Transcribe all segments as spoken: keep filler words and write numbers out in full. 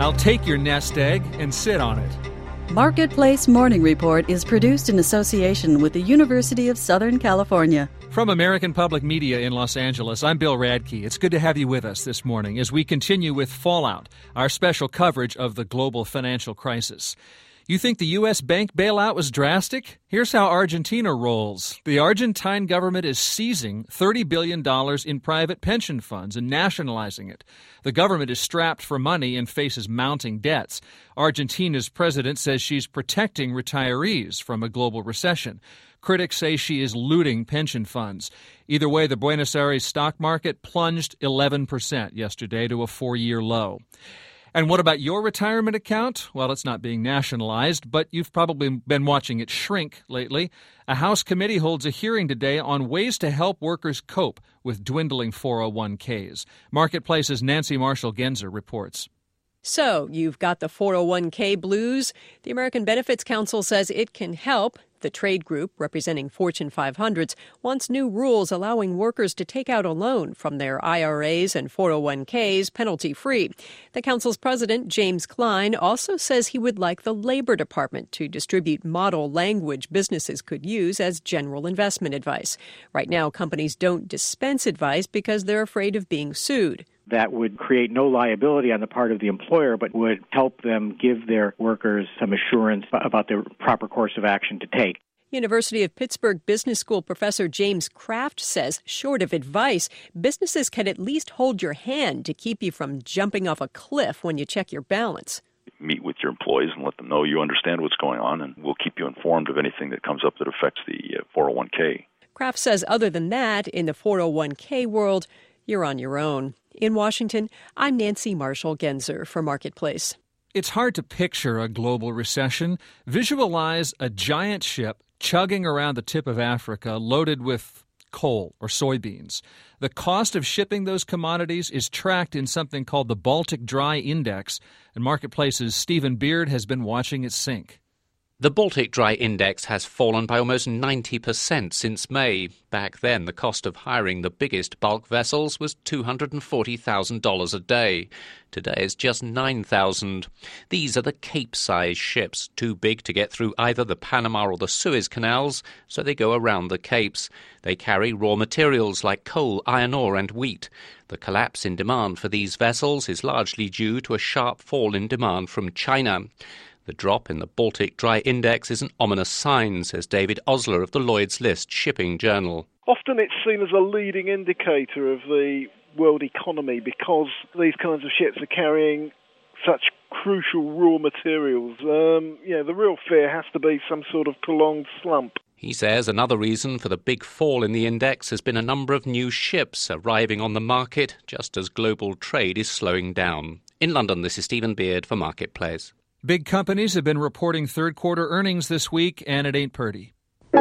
Meanwhile, take your nest egg and sit on it. Marketplace Morning Report is produced in association with the University of Southern California. From American Public Media in Los Angeles, I'm Bill Radke. It's good to have you with us this morning as we continue with Fallout, our special coverage of the global financial crisis. You think the U S bank bailout was drastic? Here's how Argentina rolls. The Argentine government is seizing thirty billion dollars in private pension funds and nationalizing it. The government is strapped for money and faces mounting debts. Argentina's president says she's protecting retirees from a global recession. Critics say she is looting pension funds. Either way, the Buenos Aires stock market plunged eleven percent yesterday to a four-year low. And what about your retirement account? Well, it's not being nationalized, but you've probably been watching it shrink lately. A House committee holds a hearing today on ways to help workers cope with dwindling four oh one k's. Marketplace's Nancy Marshall-Genzer reports. So, you've got the four oh one k blues. The American Benefits Council says it can help. The trade group, representing Fortune five hundreds, wants new rules allowing workers to take out a loan from their I R As and four oh one k's penalty-free. The council's president, James Klein, also says he would like the Labor Department to distribute model language businesses could use as general investment advice. Right now, companies don't dispense advice because they're afraid of being sued. That would create no liability on the part of the employer, but would help them give their workers some assurance about the proper course of action to take. University of Pittsburgh Business School professor James Kraft says, short of advice, businesses can at least hold your hand to keep you from jumping off a cliff when you check your balance. Meet with your employees and let them know you understand what's going on, and we'll keep you informed of anything that comes up that affects the four oh one k. Kraft says other than that, in the four oh one k world, you're on your own. In Washington, I'm Nancy Marshall-Genzer for Marketplace. It's hard to picture a global recession. Visualize a giant ship chugging around the tip of Africa loaded with coal or soybeans. The cost of shipping those commodities is tracked in something called the Baltic Dry Index, and Marketplace's Stephen Beard has been watching it sink. The Baltic Dry Index has fallen by almost ninety percent since May. Back then, the cost of hiring the biggest bulk vessels was two hundred forty thousand dollars a day. Today it's just nine thousand dollars. These are the Cape-size ships, too big to get through either the Panama or the Suez canals, so they go around the Capes. They carry raw materials like coal, iron ore and wheat. The collapse in demand for these vessels is largely due to a sharp fall in demand from China. The drop in the Baltic Dry Index is an ominous sign, says David Osler of the Lloyd's List Shipping Journal. Often it's seen as a leading indicator of the world economy because these kinds of ships are carrying such crucial raw materials. Um, yeah, the real fear has to be some sort of prolonged slump. He says another reason for the big fall in the index has been a number of new ships arriving on the market just as global trade is slowing down. In London, this is Stephen Beard for Marketplace. Big companies have been reporting third-quarter earnings this week, and it ain't pretty.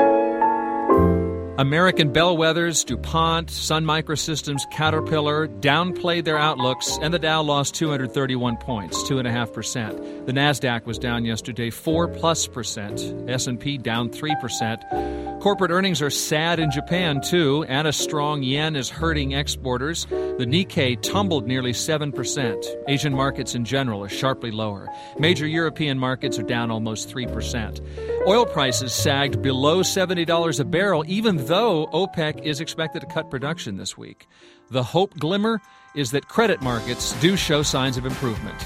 American bellwethers, DuPont, Sun Microsystems, Caterpillar downplayed their outlooks, and the Dow lost two hundred thirty-one points, two point five percent. The NASDAQ was down yesterday four plus percent. S and P down three percent. Corporate earnings are sad in Japan, too, and a strong yen is hurting exporters. The Nikkei tumbled nearly seven percent. Asian markets in general are sharply lower. Major European markets are down almost three percent. Oil prices sagged below seventy dollars a barrel, even though OPEC is expected to cut production this week. The hope glimmer is that credit markets do show signs of improvement.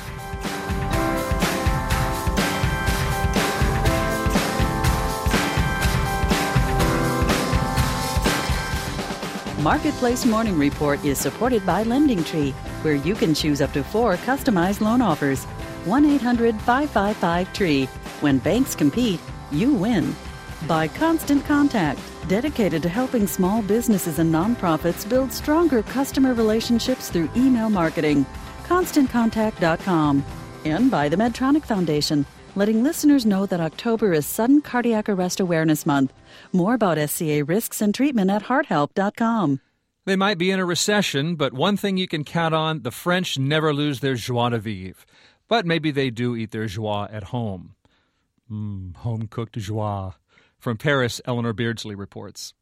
Marketplace Morning Report is supported by LendingTree, where you can choose up to four customized loan offers. one eight hundred five five five T R E E. When banks compete, you win. By Constant Contact, dedicated to helping small businesses and nonprofits build stronger customer relationships through email marketing. constant contact dot com. And by the Medtronic Foundation, letting listeners know that October is Sudden Cardiac Arrest Awareness Month. More about S C A risks and treatment at heart help dot com. They might be in a recession, but one thing you can count on, the French never lose their joie de vivre. But maybe they do eat their joie at home. Mmm, home-cooked joie. From Paris, Eleanor Beardsley reports.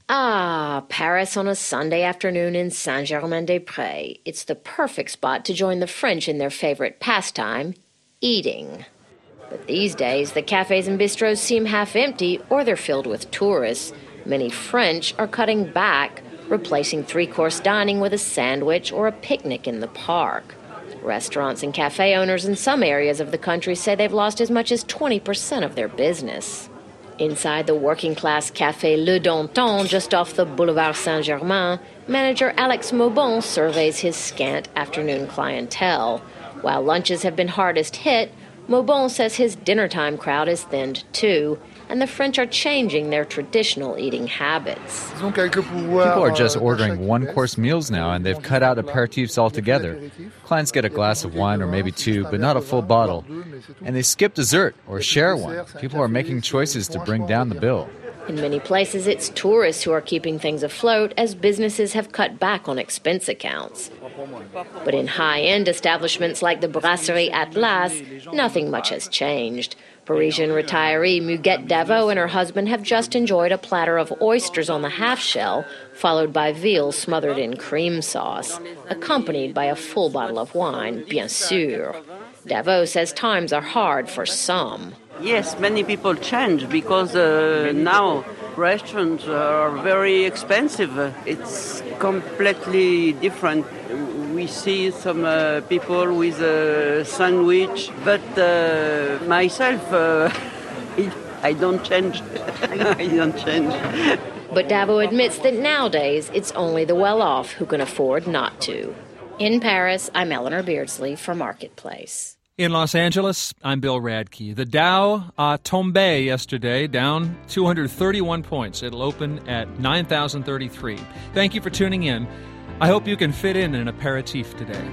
Ah, Paris on a Sunday afternoon in Saint-Germain-des-Prés. It's the perfect spot to join the French in their favorite pastime, eating. But these days, the cafes and bistros seem half empty or they're filled with tourists. Many French are cutting back, replacing three-course dining with a sandwich or a picnic in the park. Restaurants and cafe owners in some areas of the country say they've lost as much as twenty percent of their business. Inside the working-class Café Le Danton, just off the Boulevard Saint-Germain, manager Alex Maubon surveys his scant afternoon clientele. While lunches have been hardest hit, Maubon says his dinner-time crowd is thinned too, and the French are changing their traditional eating habits. People are just ordering one-course meals now, and they've cut out aperitifs altogether. Clients get a glass of wine or maybe two, but not a full bottle. And they skip dessert or share one. People are making choices to bring down the bill. In many places, it's tourists who are keeping things afloat as businesses have cut back on expense accounts. But in high-end establishments like the Brasserie Atlas, nothing much has changed. Parisian retiree Muguette Davot and her husband have just enjoyed a platter of oysters on the half-shell, followed by veal smothered in cream sauce, accompanied by a full bottle of wine, bien sûr. Davot says times are hard for some. Yes, many people change because uh, now restaurants are very expensive. It's completely different. We see some uh, people with a sandwich, but uh, myself, uh, I don't change. I don't change. But Davot admits that nowadays it's only the well-off who can afford not to. In Paris, I'm Eleanor Beardsley for Marketplace. In Los Angeles, I'm Bill Radke. The Dow uh, tombé yesterday, down two hundred thirty-one points. It'll open at nine thousand thirty-three. Thank you for tuning in. I hope you can fit in an aperitif today.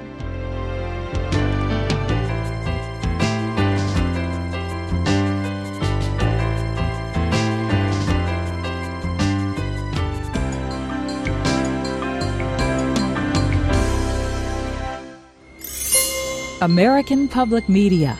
American Public Media.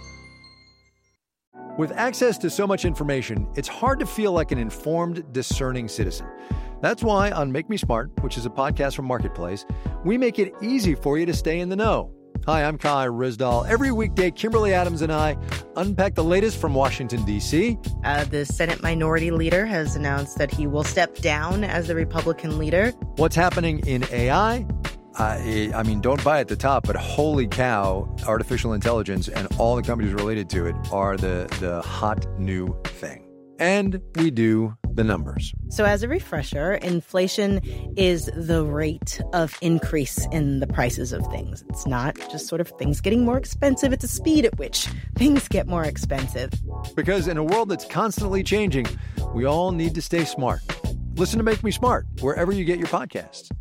With access to so much information, it's hard to feel like an informed, discerning citizen. That's why on Make Me Smart, which is a podcast from Marketplace, we make it easy for you to stay in the know. Hi, I'm Kai Rizdal. Every weekday, Kimberly Adams and I unpack the latest from Washington, D C. Uh, the Senate Minority Leader has announced that he will step down as the Republican leader. What's happening in A I? Uh, I mean, don't buy at the top, but holy cow, artificial intelligence and all the companies related to it are the, the hot new thing. And we do the numbers. So as a refresher, inflation is the rate of increase in the prices of things. It's not just sort of things getting more expensive. It's the speed at which things get more expensive. Because in a world that's constantly changing, we all need to stay smart. Listen to Make Me Smart wherever you get your podcasts.